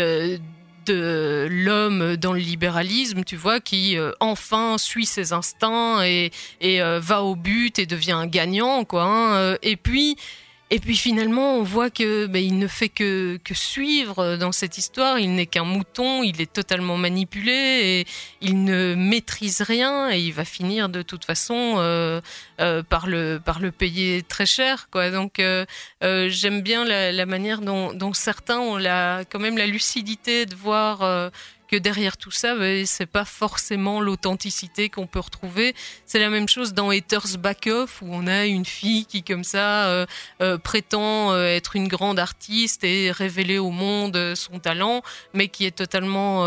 l'homme dans le libéralisme, tu vois, qui enfin suit ses instincts et va au but et devient un gagnant, quoi. Hein. Et puis finalement, on voit que il ne fait que suivre dans cette histoire. Il n'est qu'un mouton, il est totalement manipulé et il ne maîtrise rien et il va finir de toute façon par le payer très cher, quoi. Donc j'aime bien la manière dont certains ont quand même la lucidité de voir que derrière tout ça, c'est pas forcément l'authenticité qu'on peut retrouver. C'est la même chose dans Haters Back Off, où on a une fille qui, comme ça, prétend être une grande artiste et révéler au monde son talent, mais qui est totalement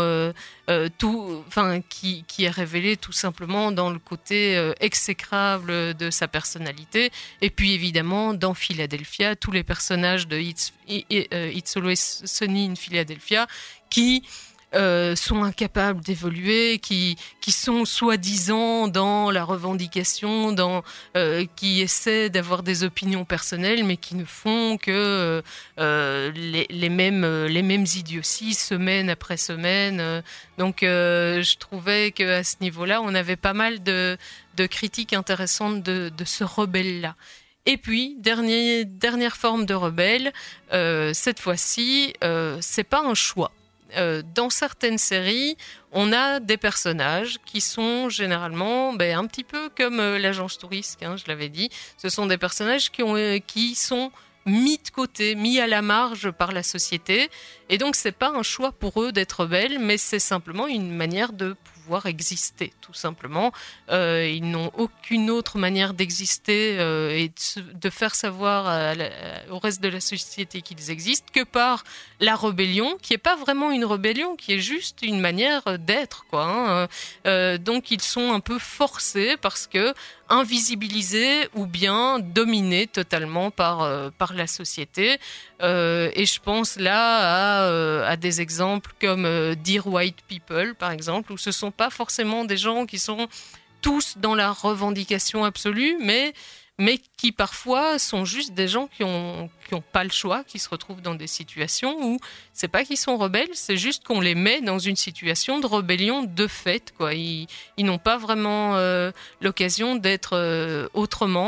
qui est révélée tout simplement dans le côté exécrable de sa personnalité. Et puis évidemment, dans Philadelphia, tous les personnages de It's Always Sunny in Philadelphia qui sont incapables d'évoluer, qui sont soi-disant dans la revendication, qui essaient d'avoir des opinions personnelles, mais qui ne font que les mêmes idioties semaine après semaine. Donc je trouvais qu'à ce niveau-là, on avait pas mal de critiques intéressantes de ce rebelle-là. Et puis, dernière forme de rebelle, cette fois-ci, c'est pas un choix. Dans certaines séries, on a des personnages qui sont généralement un petit peu comme l'agence touriste, je l'avais dit. Ce sont des personnages qui sont mis de côté, mis à la marge par la société. Et donc, c'est pas un choix pour eux d'être rebelles, mais c'est simplement une manière de pouvoir exister, tout simplement. Ils n'ont aucune autre manière d'exister et de faire savoir au reste de la société qu'ils existent que par la rébellion, qui n'est pas vraiment une rébellion, qui est juste une manière d'être, quoi. Donc, ils sont un peu forcés parce que invisibilisés ou bien dominés totalement par la société. Et je pense là à des exemples comme Dear White People, par exemple, où ce ne sont pas forcément des gens qui sont tous dans la revendication absolue, mais qui parfois sont juste des gens qui ont pas le choix, qui se retrouvent dans des situations où c'est pas qu'ils sont rebelles, c'est juste qu'on les met dans une situation de rébellion de fait, quoi. Ils n'ont pas vraiment l'occasion d'être autrement.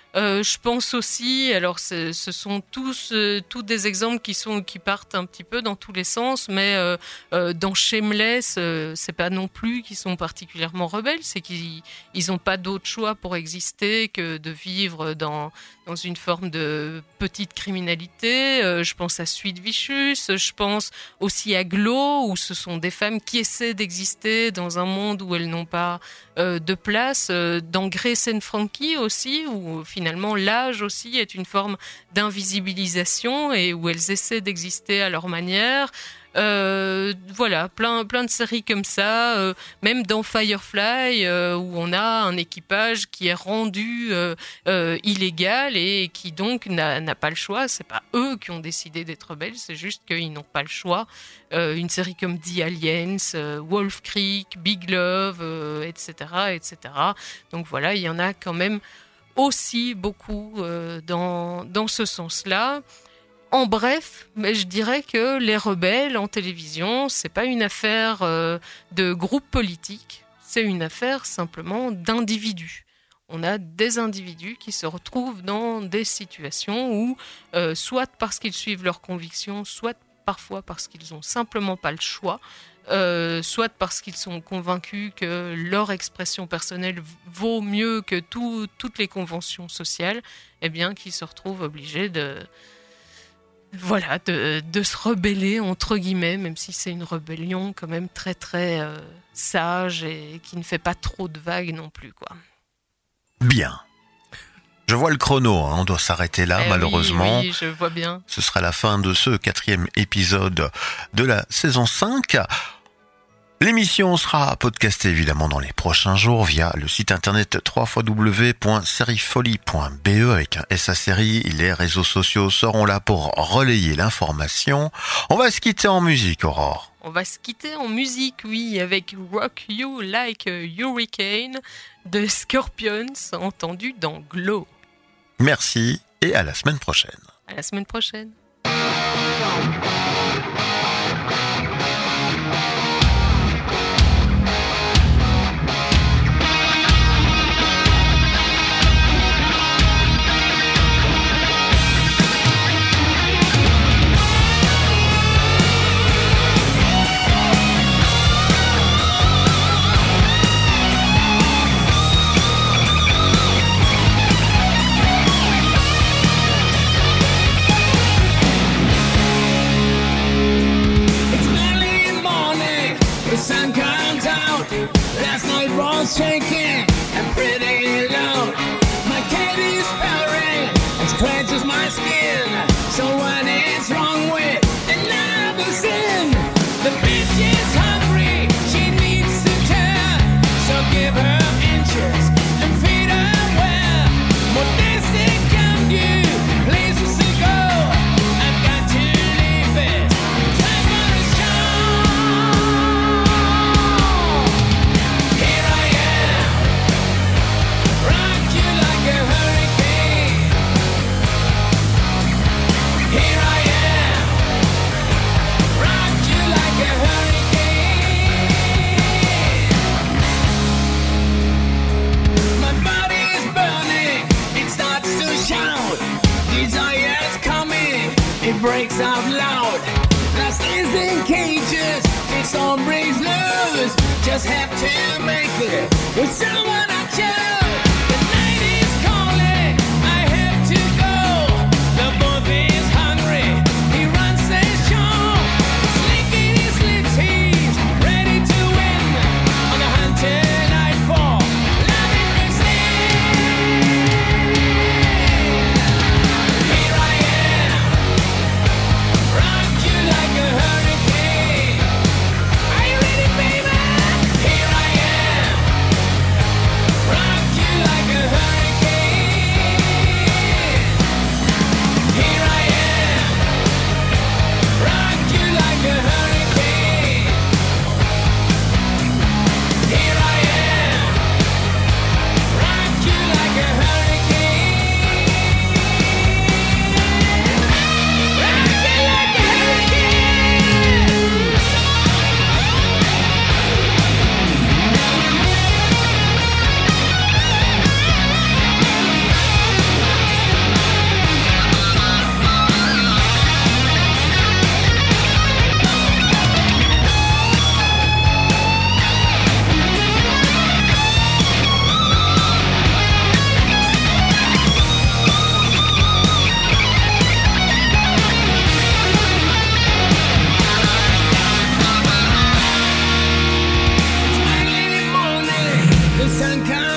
Je pense aussi, alors ce sont tous des exemples qui partent un petit peu dans tous les sens, mais dans Shameless, c'est pas non plus qu'ils sont particulièrement rebelles, c'est qu'ils n'ont pas d'autre choix pour exister que de vivre dans une forme de petite criminalité. Je pense à Sweet Vicious, je pense aussi à Glow, où ce sont des femmes qui essaient d'exister dans un monde où elles n'ont pas de place. Dans Grace and Frankie aussi, où finalement l'âge aussi est une forme d'invisibilisation et où elles essaient d'exister à leur manière. Voilà, plein de séries comme ça, même dans Firefly où on a un équipage qui est rendu illégal et qui donc n'a pas le choix. C'est pas eux qui ont décidé d'être rebelles, c'est juste qu'ils n'ont pas le choix. Une série comme The Aliens, Wolf Creek, Big Love, etc. Donc voilà, il y en a quand même aussi beaucoup dans ce sens-là. En bref, mais je dirais que les rebelles en télévision, c'est pas une affaire de groupe politique, c'est une affaire simplement d'individus. On a des individus qui se retrouvent dans des situations où, soit parce qu'ils suivent leurs convictions, soit parfois parce qu'ils n'ont simplement pas le choix, soit parce qu'ils sont convaincus que leur expression personnelle vaut mieux que toutes les conventions sociales, eh bien, qu'ils se retrouvent obligés de se rebeller, entre guillemets, même si c'est une rébellion quand même très très sage et qui ne fait pas trop de vagues non plus, quoi. Bien. Je vois le chrono, hein, on doit s'arrêter là, malheureusement. Oui, je vois bien. Ce sera la fin de ce 4e épisode de la saison 5. L'émission sera podcastée évidemment dans les prochains jours via le site internet www.seriefolie.be avec un S à série. Les réseaux sociaux seront là pour relayer l'information. On va se quitter en musique, Aurore. On va se quitter en musique, oui, avec Rock You Like a Hurricane de Scorpions, entendu dans Glow. Merci et à la semaine prochaine. À la semaine prochaine. Shaking and pretty loud. My cat is purring and scratches my skin. So what is wrong with another sin? The bitch is hungry, she needs to turn. So give her inches and feed her well. What this it can do, places to go. I've got to leave it. Time for a show. Here I am. Rock you like a hurricane. Here I am. Rock you like a hurricane. My body is burning. It starts to shout. Desire's coming. It breaks out loud. Lost is in cages. It's all breaks loose. Just have to make it with someone I choose. The night is calling. I have to go. The boat is hungry. He runs the show. Slinking his lips, he's ready to win. On the hunt till nightfall. Loving the scene. Here I am. Rock you like a hurricane. Are you ready, baby? Here I am. Rock you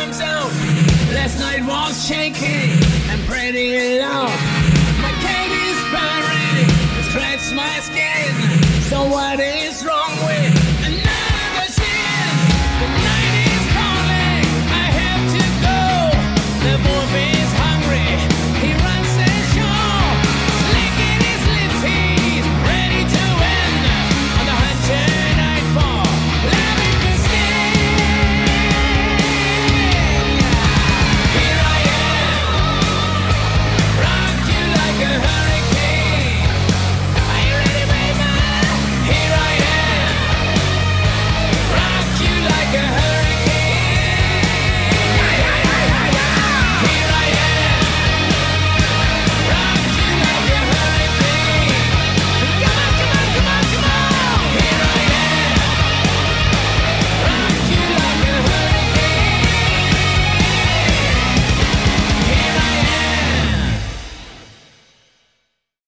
time zone. Last night was shaking and pretty low. My cake is burning, it scratched my skin. So what is wrong?